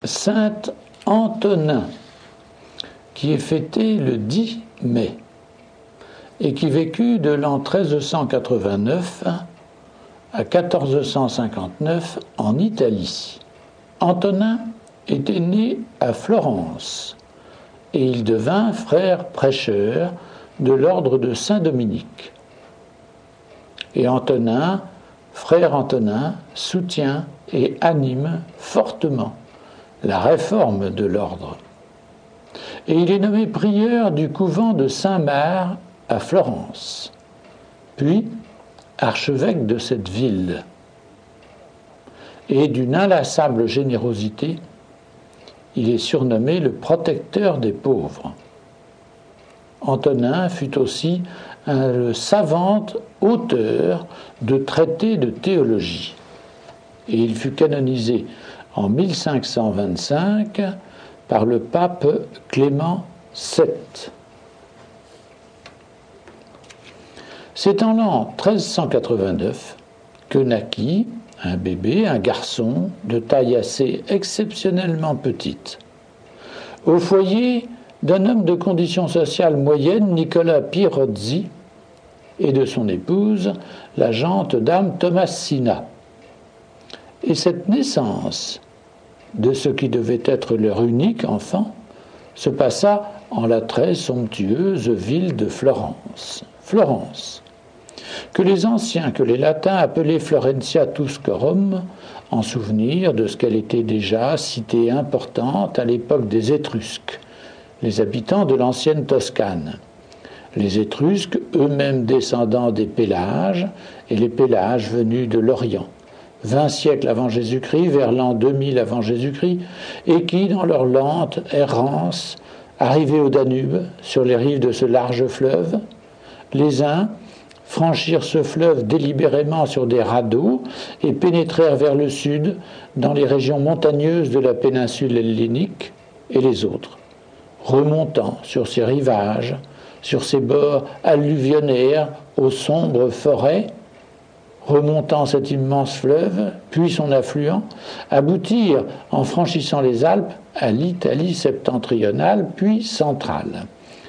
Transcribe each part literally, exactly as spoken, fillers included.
saint Antonin, qui est fêté le dix mai et qui vécut de l'an treize cent quatre-vingt-neuf à quatorze cent cinquante-neuf en Italie. Antonin était né à Florence et il devint frère prêcheur de l'ordre de Saint-Dominique. Et Antonin, frère Antonin, soutient et anime fortement la réforme de l'ordre. Et il est nommé prieur du couvent de Saint-Marc à Florence, puis archevêque de cette ville. Et d'une inlassable générosité, il est surnommé le protecteur des pauvres. Antonin fut aussi un savant auteur de traités de théologie. Et il fut canonisé en mille cinq cent vingt-cinq par le pape Clément sept. C'est en l'an treize cent quatre-vingt-neuf que naquit un bébé, un garçon de taille assez exceptionnellement petite. Au foyer d'un homme de condition sociale moyenne, Nicolas Pirozzi, et de son épouse, la gente dame Thomasina. Et cette naissance de ce qui devait être leur unique enfant se passa en la très somptueuse ville de Florence. Florence, que les anciens, que les latins appelaient Florentia Tuscorum, en souvenir de ce qu'elle était déjà, cité importante à l'époque des Étrusques, les habitants de l'ancienne Toscane. Les Étrusques, eux-mêmes descendants des Pélages, et les Pélages venus de l'Orient, vingt siècles avant Jésus-Christ, vers l'an deux mille avant Jésus-Christ, et qui, dans leur lente errance, arrivés au Danube, sur les rives de ce large fleuve, les uns franchirent ce fleuve délibérément sur des radeaux et pénétrèrent vers le sud, dans les régions montagneuses de la péninsule hellénique, et les autres, remontant sur ces rivages, sur ces bords alluvionnaires aux sombres forêts, remontant cet immense fleuve, puis son affluent, aboutirent, en franchissant les Alpes, à l'Italie septentrionale, puis centrale.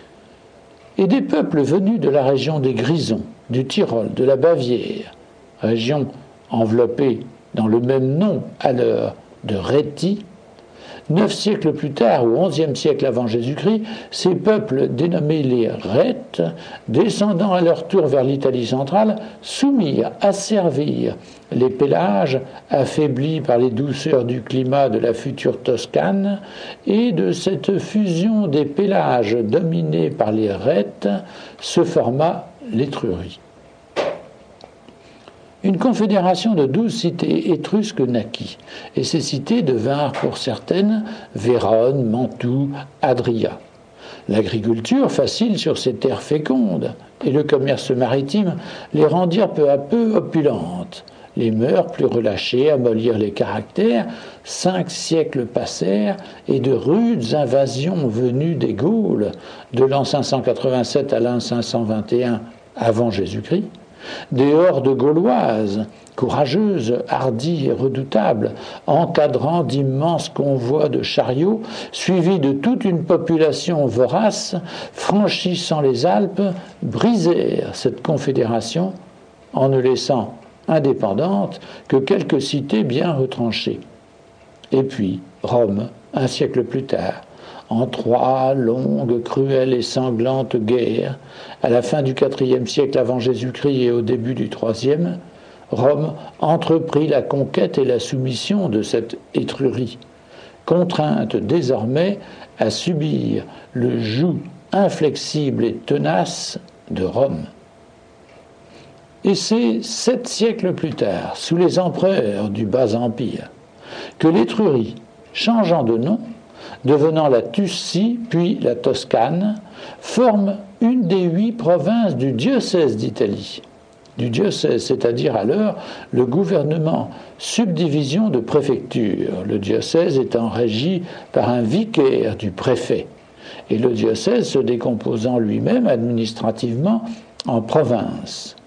Et des peuples venus de la région des Grisons, du Tyrol, de la Bavière, région enveloppée dans le même nom alors de Rhétie, neuf siècles plus tard, au onzième siècle avant Jésus-Christ, ces peuples dénommés les Rhètes, descendant à leur tour vers l'Italie centrale, soumirent, asservirent les Pélages, affaiblis par les douceurs du climat de la future Toscane, et de cette fusion des Pélages dominés par les Rhètes se forma l'Étrurie. Une confédération de douze cités étrusques naquit, et ces cités devinrent pour certaines Vérone, Mantoue, Adria. L'agriculture facile sur ces terres fécondes et le commerce maritime les rendirent peu à peu opulentes. Les mœurs plus relâchées amollirent les caractères, cinq siècles passèrent et de rudes invasions venues des Gaules, de l'an cinq cent quatre-vingt-sept à l'an cinq cent vingt et un avant Jésus-Christ, des hordes gauloises, courageuses, hardies et redoutables, encadrant d'immenses convois de chariots, suivis de toute une population vorace, franchissant les Alpes, brisèrent cette confédération en ne laissant indépendante que quelques cités bien retranchées. Et puis Rome, un siècle plus tard, en trois longues, cruelles et sanglantes guerres, à la fin du quatrième siècle avant Jésus-Christ et au début du troisième, Rome entreprit la conquête et la soumission de cette Étrurie, contrainte désormais à subir le joug inflexible et tenace de Rome. Et c'est sept siècles plus tard, sous les empereurs du Bas-Empire, que l'Étrurie, changeant de nom, devenant la Tuscie, puis la Toscane, forme une des huit provinces du diocèse d'Italie. Du diocèse, c'est-à-dire alors le gouvernement subdivision de préfecture, le diocèse étant régi par un vicaire du préfet, et le diocèse se décomposant lui-même administrativement en provinces.